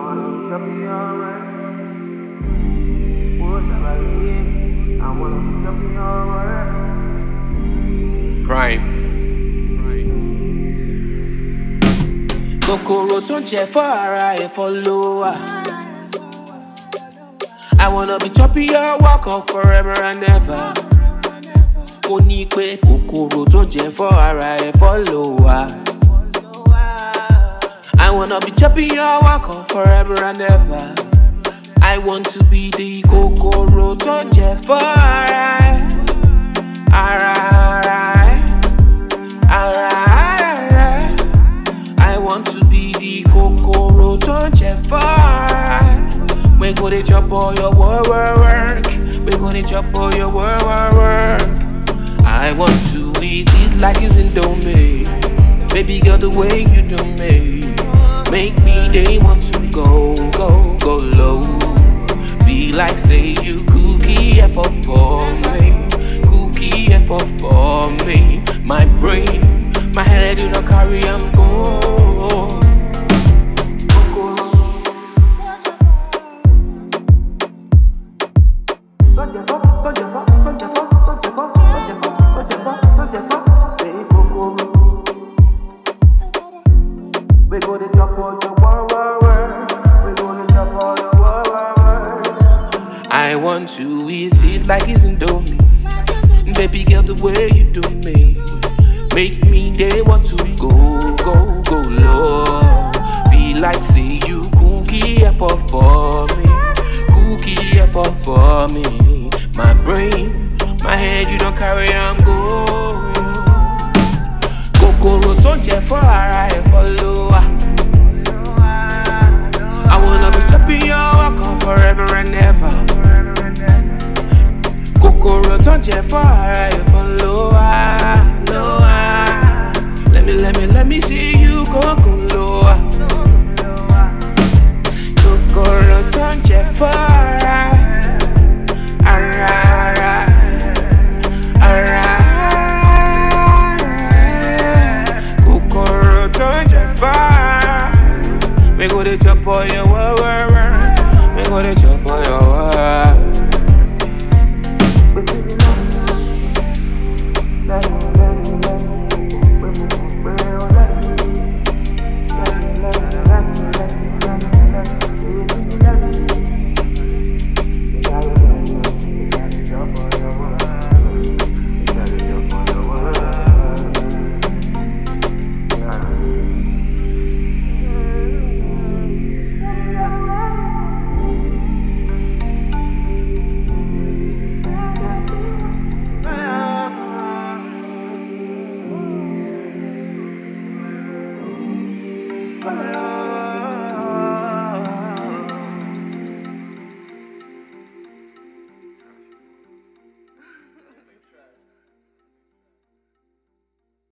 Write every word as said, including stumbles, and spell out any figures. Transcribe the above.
wanna be happy, alright. What's up, I I wanna be happy, alright. Prime. Kòkòrò tó ń jẹ fọ́ ara ẹ̀ follower. I wanna be choppy your walk on forever and ever. Mo ní pé kòkòrò tó ń jẹ fọ́ ara ẹ̀ follower. I wanna be choppy your walk on forever and ever. I want to be the kòkòrò tó ń jẹ fọ́ ara ẹ̀. Ara ara ẹ̀. Ara ara ẹ̀. I want to be the kòkòrò tó ń jẹ fọ́ ara ẹ̀. We go to chop all your work, work, work. We go to chop all your work, work, work. I want to eat it like it's Indomie. Baby girl, the way you do me, make me they want to go, go, go low. Be like say you cookie effort for me, cookie effort for me. My brain, my head, you don't carry, I'm gone. We go to chop all your work, work, work. We go to chop all your work, work, work. I want to eat it like it's Indomie. Baby girl, the way you do me, make me they want to go, go, go low. Be like say you cookie effort for me, cookie effort for me. My brain, my head, you don't carry, I'm go. Kòkòrò tó ń jẹ fọ́ ara ẹ̀ follower. I wanna be chopping your walk on forever and ever. Kòkòrò tó ń jẹ fọ́ ara ẹ̀ follower. Let me, let me, let me see you go, go lower. Kòkòrò tó ń jẹ fọ́ ara ẹ̀. Ara, ara, ara. Kòkòrò tó ń jẹ fọ́ ara ẹ̀. We go to chop all your work, work, work. We go to chop all your work. Bye.